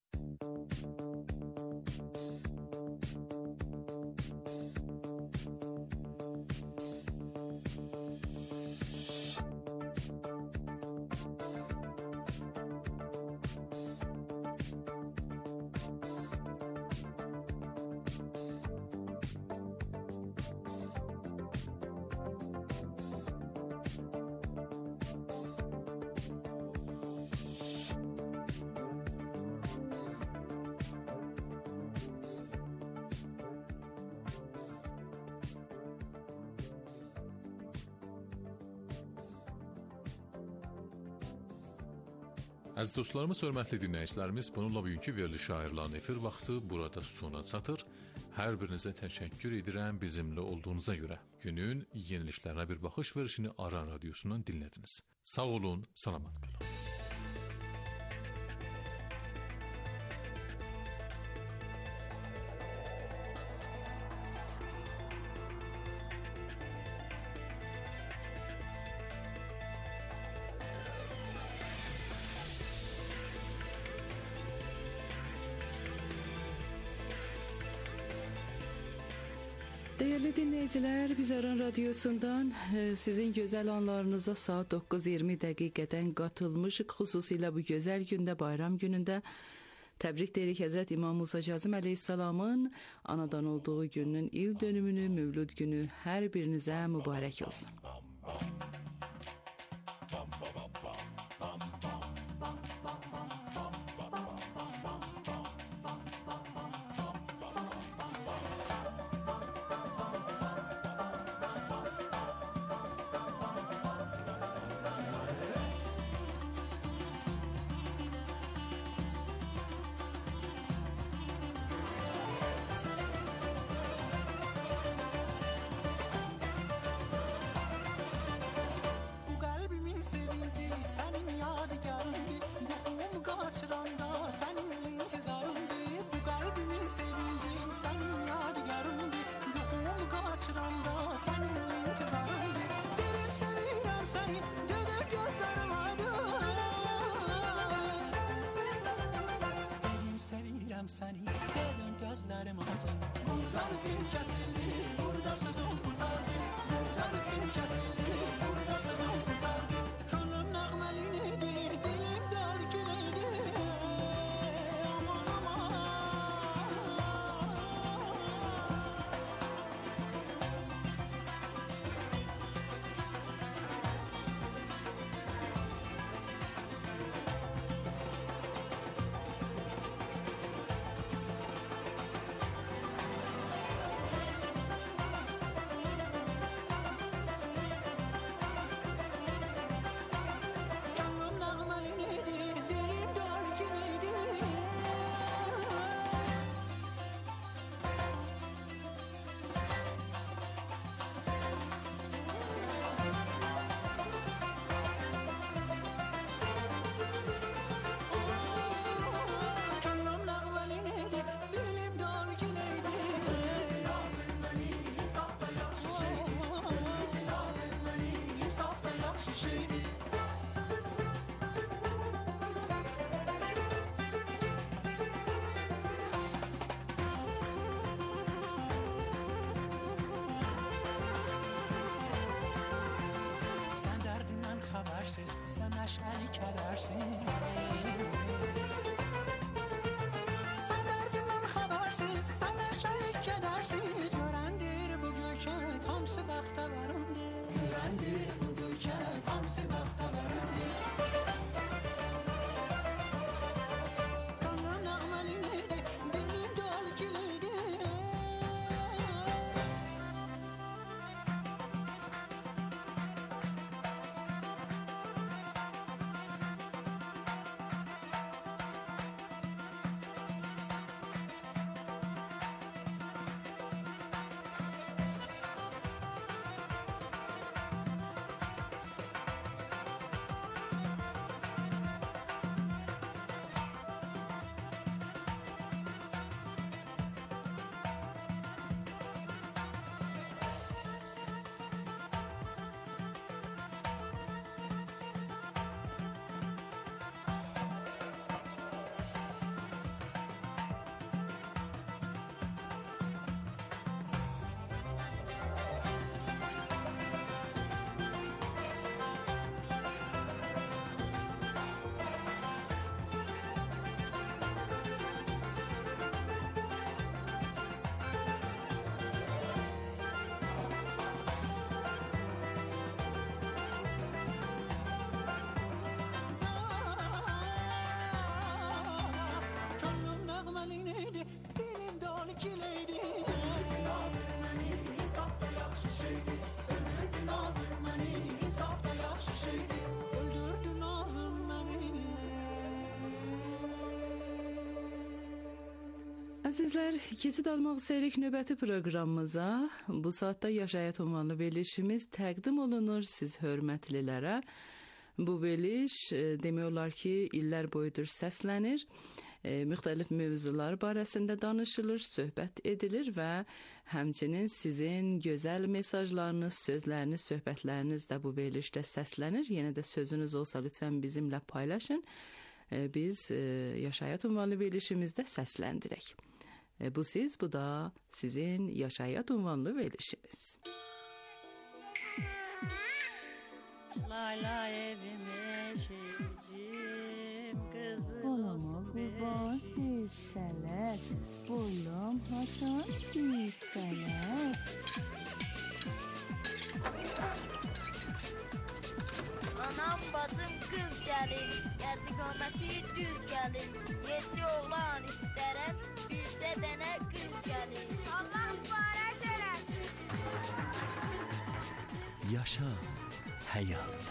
Əziz dostlarımız, hörmətli dinləyicilərimiz, bununla bugünkü veriliş ayrılan efir vaxtı burada sona çatır. Hər birinizə təşəkkür edirəm bizimlə olduğunuza görə. Günün yenilişlərinə bir baxış verişini Aran Radiosundan dinlədiniz. Sağ olun, salamat qalın. Değerli dinleyiciler, biz Aran Radyosu'ndan sizin güzel anlarınıza saat 9:20 dəqiqədən qatılmışıq. Xüsusilə bu gözəl gündə, bayram günündə təbrik deyirik Həzrət İmam Musa Kazım əleyhissalamın anadan olduğu günün il dönümünü, Mövlud günü hər birinizə mübarək olsun. Səni dedim gözlərim aydın. Buradan din kəsildi, burada sözüm qurtardı. Buradan din kəsildi, burada sözüm qurtardı. Könlüm nəğməlini idi, dilim dəlkiniydi. Aman aman. neşeli kedersiz. Sen derdinden habersiz, sen neşeli kedersiz. Görendir bu gülşen hamsi bəxtəvərimdir. Görendir bu gülşen hamsi bəxtəvərimdir. Canım nəğməliydi, dilim dölgülüydü. Canım nəğməliydi, dilim dölgülüydü. Öldürdü nazır məni, insaf da yaxşı şeydi. Öldürdü nazır məni, insaf da yaxşı şeydi. Öldürdü nazır məni. Əzizlər, keçid almaq istəyirik növbəti proqramımıza. Bu saatda Yaşayat ünvanlı verilişimiz təqdim olunur siz hörmətlilərə. Bu veriliş demək olar ki, illər boyudur səslənir. Müxtəlif mövzular barəsində danışılır, söhbət edilir və həmçinin sizin gözəl mesajlarınız, sözləriniz, söhbətləriniz də bu verilişdə səslənir. Yenə də sözünüz olsa lütfən bizimlə paylaşın. Biz Yaşayat ünvanlı verilişimizdə səsləndirək. Bu siz, bu da sizin Yaşayat ünvanlı verilişiniz. Lay lay evim eşicim kızım Olama olsun kurban hisseler, bulam hasan hisseler. Anam bacım kız gelin, yedigameti düz gelin. Yedi oğlan isterem, bizde dene kız gelin. Allah mübarek eylesin. Yaşa hayat.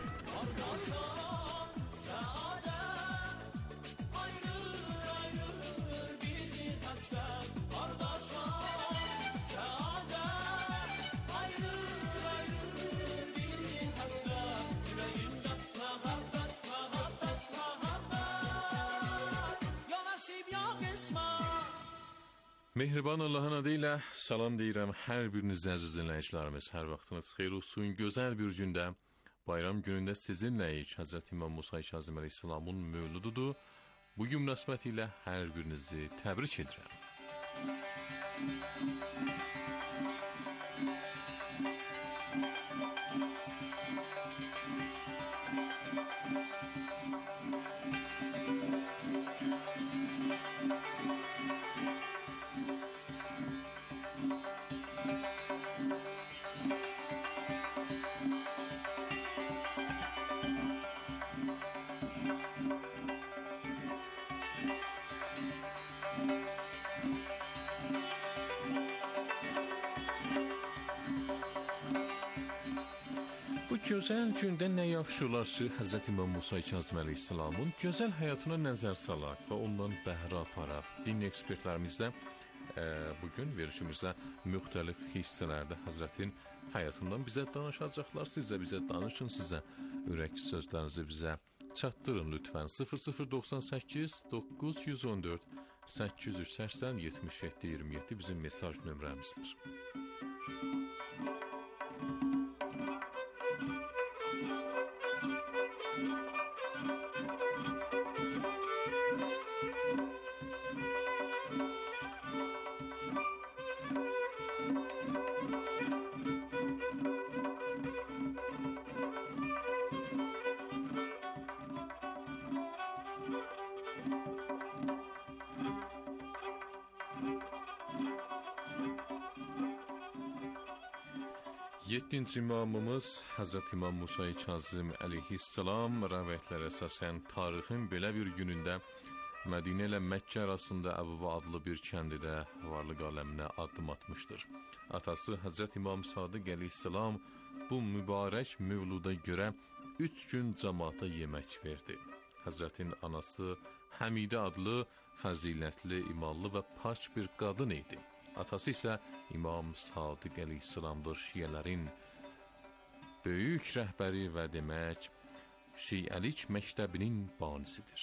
Mehriban Allahın adıyla salam deyirəm hər birinizə əziz dinləyicilərimiz. Hər vaxtınız xeyir olsun. Gözəl bir gündə, bayram günündə sizinləyik. Həzrət İmam Musa Kazım Əleyhisselamın mövlududur. Bu gün münasibətilə hər birinizi təbrik edirəm. Bu gözəl gündə nə yaxşı olar ki, Həzrət İmam Musa Kazım Əleyhisselamın gözəl həyatına nəzər salaq və ondan bəhrə aparaq. Din ekspertlərimiz də bugün verilişimizdə müxtəlif hissələrdə Həzrətin həyatından bizə danışacaqlar. Siz də bizə danışın, sizə ürək sözlərinizi bizə çatdırın lütfən. 0098 914 880 77 27 bizim mesaj nömrəmizdir. Yeddinci imamımız Hazreti İmam Musa Kazım əleyhissalam rəvayətlərə əsasən tarixin belə bir günündə Mədinə ilə Məkkə arasında Əbva adlı bir kəndidə varlıq aləminə addım atmışdır. Atası Hazreti İmam Sadiq əleyhissalam bu mübarək mövluda görə 3 gün cəmaata yemək verdi. Hazretin anası Həmidə adlı fəzilətli, imanlı və pak bir qadın idi. Atası isə İmam Sadiq əleyhissalamdır, şiələrin böyük rəhbəri və demək, şiəlik məktəbinin banisidir.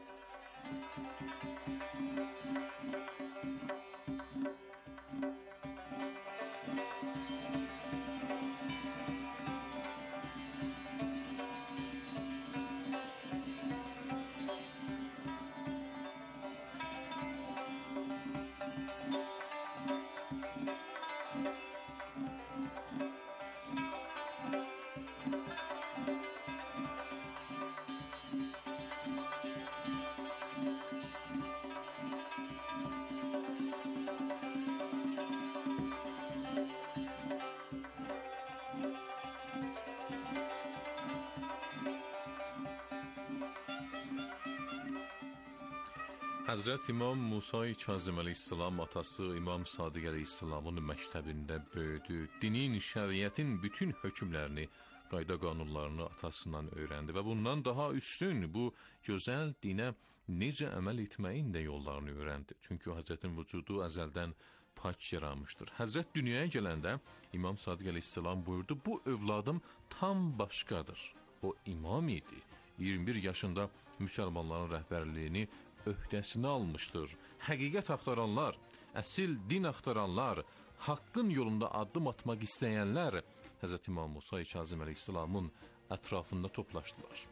Həzrət İmam Musa Kazım əleyhissalam atası İmam Sadiq əleyhissalamın məktəbində böyüdü. Dinin, şəriətin bütün hökmlərini, qayda qanunlarını atasından öyrəndi və bundan daha üstün bu gözəl dinə necə əməl etməyin də yollarını öyrəndi. Çünki Həzrətin vücudu əzəldən pak yaranmışdır. Həzrət dünyaya gələndə İmam Sadiq əleyhissalam buyurdu, bu övladım tam başqadır. O imam idi. 21 yaşında müsəlmanların rəhbərliyini öhdəsinə almışdır. Həqiqət axtaranlar, əsil din axtaranlar, haqqın yolunda addım atmaq istəyənlər Həzrət İmam Musa Kazım əleyhissalamın ətrafında toplaşdılar.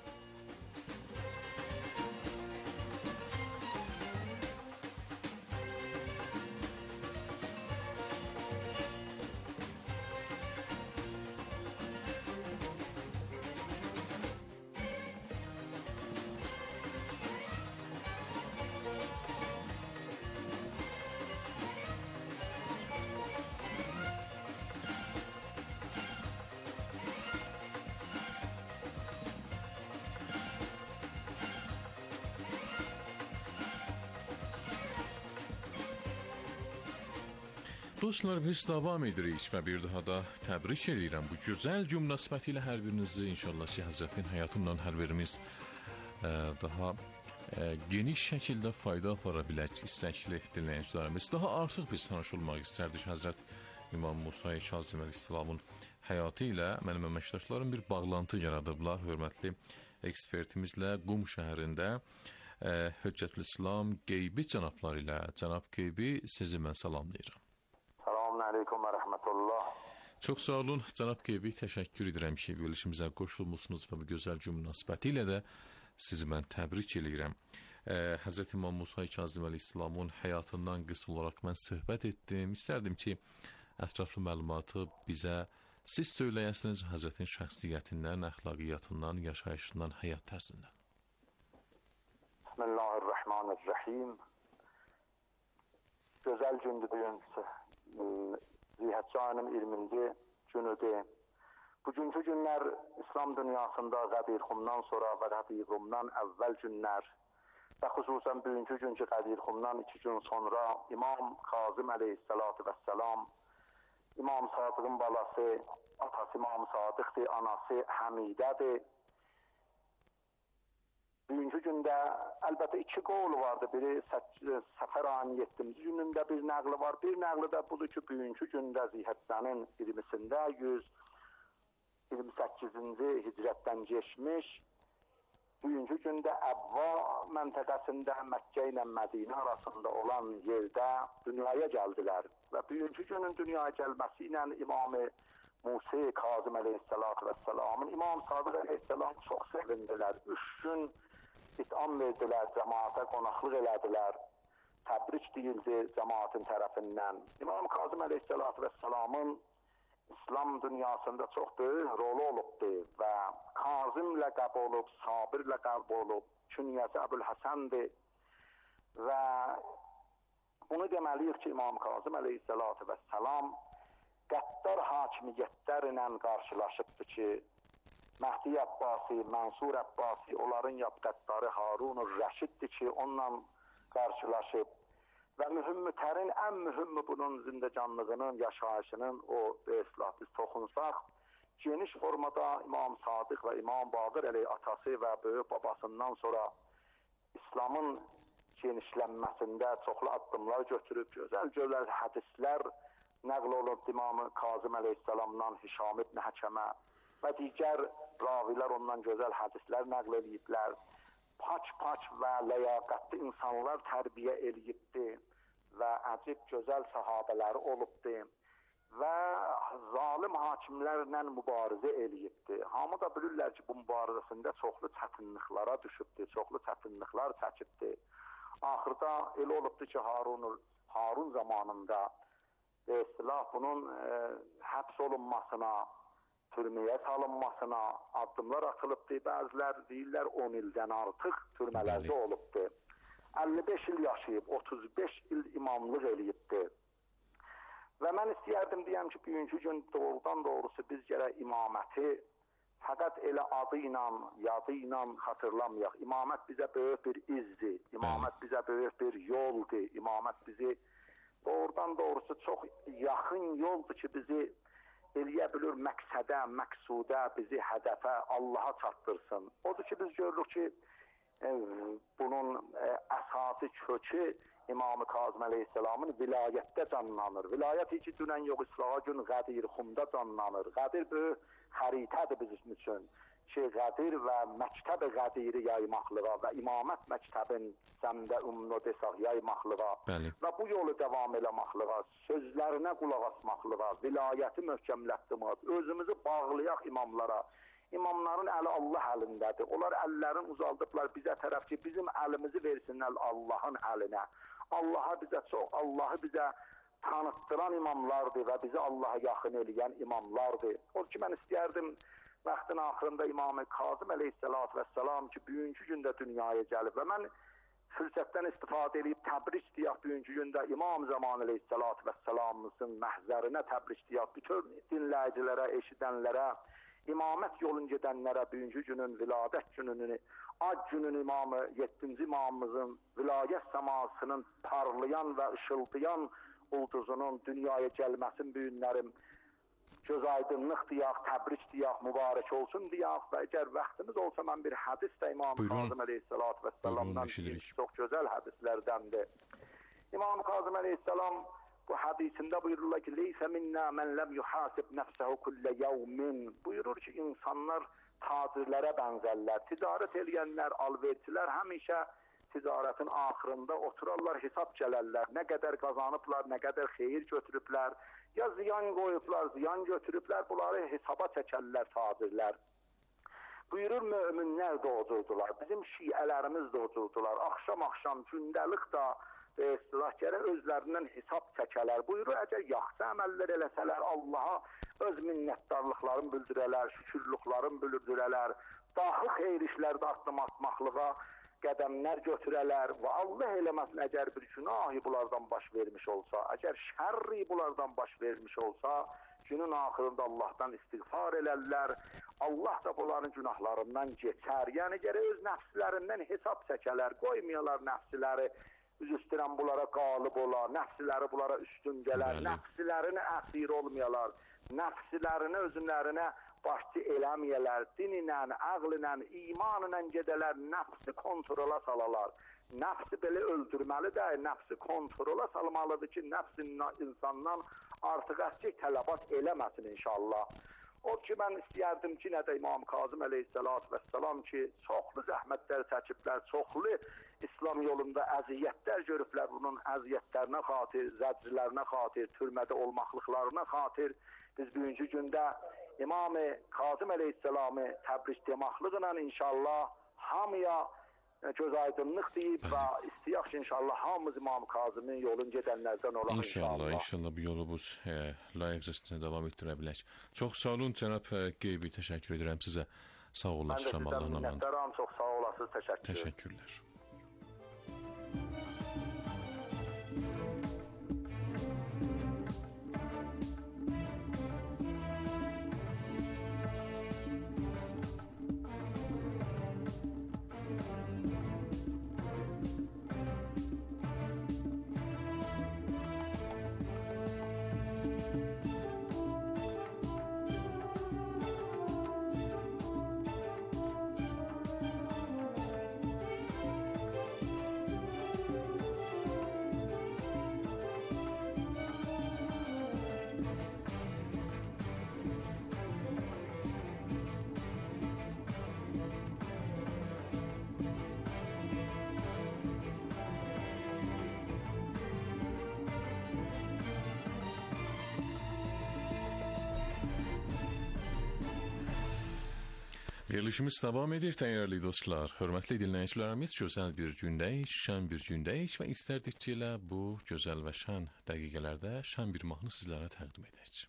Dostlar, biz davam edirik və bir daha da təbrik edirəm. Bu gözəl gün münasibəti ilə hər birinizi inşallah ki, Həzrətin həyatından hər birimiz daha geniş şəkildə fayda apara bilək istəkli dinləyicilərimiz. Daha artıq biz tanış olmaq istərdik Həzrət İmam Musa Kazım əleyhissalamın həyatı ilə. Mənim əməkdaşlarım bir bağlantı yaradıblar. Hörmətli ekspertimizlə Qum şəhərində Hüccətülislam Qeybi cənabları ilə. Cənab Qeybi, sizi mən salamlayıram. Aleyküm və rəhmətullah. Çox sağ olun, cənab Qeybi, təşəkkür edirəm ki, verilişimizə qoşulmusunuz və bu gözəl gün münasibəti ilə də sizi mən təbrik edirəm. Həzrət İmam Musa Kazım əleyhissalamın həyatından qısa olaraq mən söhbət etdim. İstərdim ki, ətraflı məlumatı bizə siz söyləyəsiniz Həzrətin şəxsiyyətindən, əxlaqiyyatından, yaşayışından, həyat tərzindən. Bismillahirrahmanirrahim. Gözəl gündür bugün. Zihətcanım 20-ci günüdür. Bugünkü günlər İslam dünyasında Qədirxumdan sonra və Qədirxumdan əvvəl günlər və xüsusən bugünkü günkü Qədirxumdan 2 gün sonra İmam Kazım əleyhissalatu vəssalam, İmam Sadiqin balası, atası İmam Sadiqdir, anası Həmidədir. Bugünkü gündə əlbəttə 2 qol vardı. Biri Səfər ayının 7-ci günündə bir nəqli var. Bir nəqli də budur ki, bugünkü gündə Zihəccənin 20-sində 128-ci hicrətdən geçmiş. Bugünkü gündə Əbva məntəqəsində Məkkə ilə Mədinə arasında olan yerdə dünyaya gəldilər. Və bugünkü günün dünyaya gəlməsi ilə İmam-ı Musa Kazım əleyhissalatu vəssalamın İmam Sadiq əleyhissalam çox sevindilər. 3 gün İtam verdilər, cəmaata qonaqlıq elədilər, təbrik deyildi cəmaatın tərəfindən. İmam Kazım əleyhissalatu vəssalamın İslam dünyasında çox böyük rolu olubdur və Kazım ləqəb olub, Sabir ləqəb olub, künyəsi Əbülhəsəndir və bunu deməliyik ki, İmam Kazım əleyhissalatu vəssalam qəddar hakimiyyətlərlə qarşılaşıbdı ki, Məhdi Abbasi, Mansur Abbasi, onların yapqatları Harun-ur Rəşiddir ki, onunla qarşılaşıb və mühümmütərin, ən mühümmi bunun zindəcanlığının, yaşayışının o islah biz toxunsaq, geniş formada İmam Sadiq və İmam Baqir əleyh atası və böyük babasından sonra İslamın genişlənməsində çoxlu addımlar götürüb, gözəl hədislər nəql olunub İmam Kazım əleyhissalamdan Hişam ibn Həkəmə və digər ravilər ondan gözəl hədislər nəql ediblər. Paç və ləyaqətli insanlar tərbiyə eləyibdi və əcib gözəl sahabələri olubdi və zalim hakimlərlə mübarizə eləyibdi. Hamı da bilirlər ki, bu mübarizəsində çoxlu çətinliklara düşübdi, çoxlu çətinliklər çəkibdi. Axırda elə olubdu ki, Harun zamanında istilah bunun həbs olunmasına, türməyə salınmasına addımlar atılıbdı. Bəzilər deyirlər 10 ildən artıq türmələrdə olubdu. 55 il yaşayıb, 35 il imamlıq eləyibdi. Və mən istəyərdim deyəm ki, bugünkü gün doğrudan doğrusu biz gərək imaməti fəqət elə adı ilə, yadı ilə xatırlamayaq. İmamət bizə böyük bir izdir, imamət bizə böyük bir yoldur, imamət bizi doğrudan doğrusu çox yaxın yoldur ki, bizi eləyə bilir məqsədə, məqsudə, bizi hədəfə, Allaha çatdırsın. Odur ki, biz görürük ki, bunun əsası kökü İmam-ı Kazım əleyhissalamın vilayətdə canlanır. Vilayət ki, dünən yox, İslaha gün Qədir Xumda canlanır. Qədir böyük xəritədir bizim üçün ki, Qədir və məktəb-i Qədiri yaymaqlığa və imamət məktəbin səmdə ümrə desaq yaymaqlığa və bu yolu davam eləmaqlığa, sözlərinə qulaq asmaqlığa, vilayəti möhkəmlətdirmək, özümüzü bağlayaq imamlara. İmamların əli Allah əlindədir. Onlar əllərini uzaldıblar bizə tərəf ki, bizim əlimizi versinlər Allahın əlinə. Allah'a bizə çox, Allah'ı bizə tanıttıran imamlardır və bizi Allah'a yaxın eləyən imamlardır. O ki, mən istəyərdim vaxtın axırında İmam-ı Kazım əleyhissalatu vesselam ki, bugünkü gündə dünyaya gəlib və mən fürsətdən istifadə edib təbrik deyək bugünkü gündə İmam Zaman əleyhissalatu vesselamımızın məhzərinə təbrik deyək bütün dinləyicilərə, eşidənlərə, İmamət yolun gedənlərə bugünkü günün viladət gününü, ad günün imamı, 7-ci imamımızın vilayət səmasının parlayan və ışıldayan ulduzunun dünyaya gəlməsin bu günlərim göz aydınlıq deyək, təbrik deyək, mübarək olsun deyək və əgər vaxtımız olsa mən bir hədis də İmam Kazım əleyhissalatu vesselamdan çox gözəl hədislərdəndir. İmam Kazım əleyhissalam bu hadisində buyururlar ki, "Leysə minna men lem yuhasib nefsehu kulle yevmin." Buyurur ki, insanlar tacirlərə bənzərlər. Ticarət eləyənlər, alverçilər həmişə ticarətin axırında oturarlar, hesab gələrlər. Nə qədər qazanıblar, nə qədər xeyir götürüblər, ya ziyan qoyublar, ziyan götürüblər, bunları hesaba çəkərlər tacirlər. Buyurur möminlər də ocurdular, bizim şiələrimiz də ocurdular. Axşam gündəlik da istilah gərək özlərindən hesab çəkələr. Buyurur, əgər yaxşı əməllər eləsələr, Allaha öz minnətdarlıqlarını bildirələr, şükürlüklərini bildirələr, daha xeyir işlərdə addım atmaqlığa qədəmlər götürələr və Allah eləməsin, əgər bir günahı bunlardan baş vermiş olsa, əgər şərri bunlardan baş vermiş olsa, günün axırında Allahdan istiğfar elərlər, Allah da bunların günahlarından geçər. Yəni, gərək öz nəfslərindən hesab çəkələr, qoymayalar nəfsləri, üz üstürən bunlara qalib ola, nəfsləri bunlara üstün gələr, nəfslərini əsir olmayalar, nəfslərini özünlərinə başçı eləməyələr, dinlə, əqllə, imanla gedələr, nəfsi kontrola salalar. Nəfsi belə öldürməli də, nəfsi kontrola salmalıdır ki, nəfs insandan artıq əskik tələbat eləməsin inşallah. O ki, mən istəyərdim ki, nə də İmam Kazım əleyhissalatu vesselam ki, çoxlu zəhmətlər çəkiblər, çoxlu İslam yolunda əziyyətlər görüblər, bunun əziyyətlərinə xatir, zəcrlərinə xatir, türmədə olmaqlıqlarına xatir. Biz bugünkü gündə İmam-ı Kazım əleyhissalamı təbrik demaqlıqla inşallah hamıya göz aydınlıq deyib və istəyək ki, inşallah hamımız İmam Kazımın yolun gedənlərdən olaq inşallah. İnşallah bu yolumuz layiqcəsinə davam etdirə bilək. Çox sağ olun, cənab Qeybi, təşəkkür edirəm sizə. Sağ olun, Allah'ın amanı. Mən də sizə minnətdaram, çox sağ olasınız, təşəkkür. Təşəkkürlər. Verilişimiz devam edir değerli dostlar. Hörmətli dinləyicilərimiz, gözəl bir gündəyik, şən bir gündəyik və istərdik ki, elə bu gözəl və şən dəqiqələrdə şən bir mahnı sizlərə təqdim edək.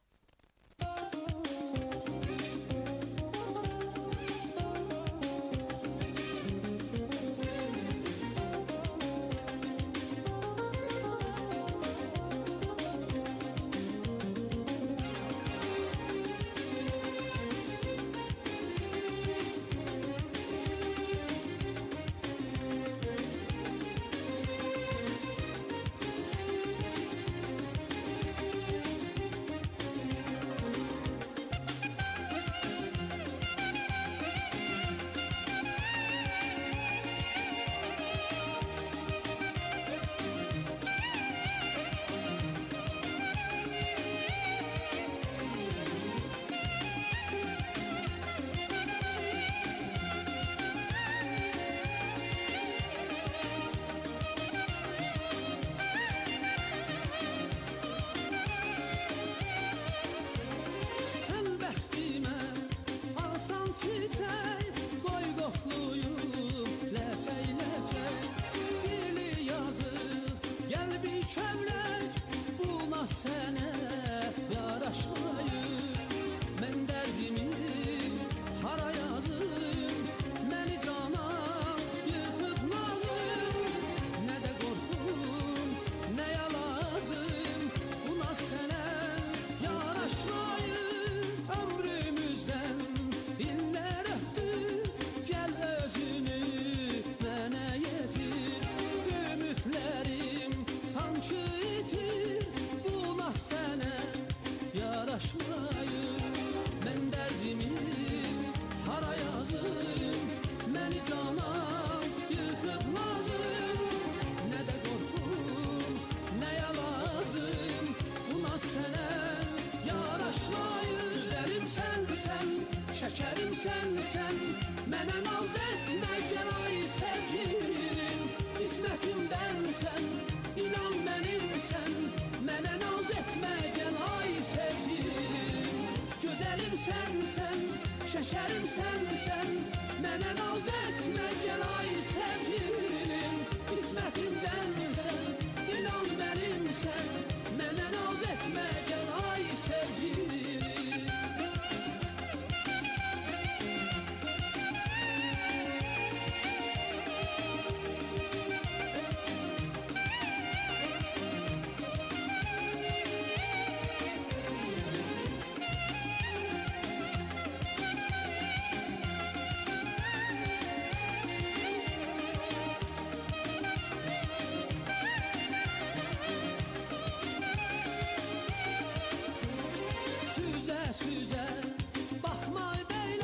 Şekerim sen, mənə naz etmə gel ay sevgilim. İsmətimdən sən, inan mənimsən, mənə naz etmə gel ay sevgilim. Gözəlim sen, şekerim sen, mənə naz etmə gel ay sevgilim. İsmətimdən sən, inan mənimsən, mənə naz etmə gel ay sevgilim.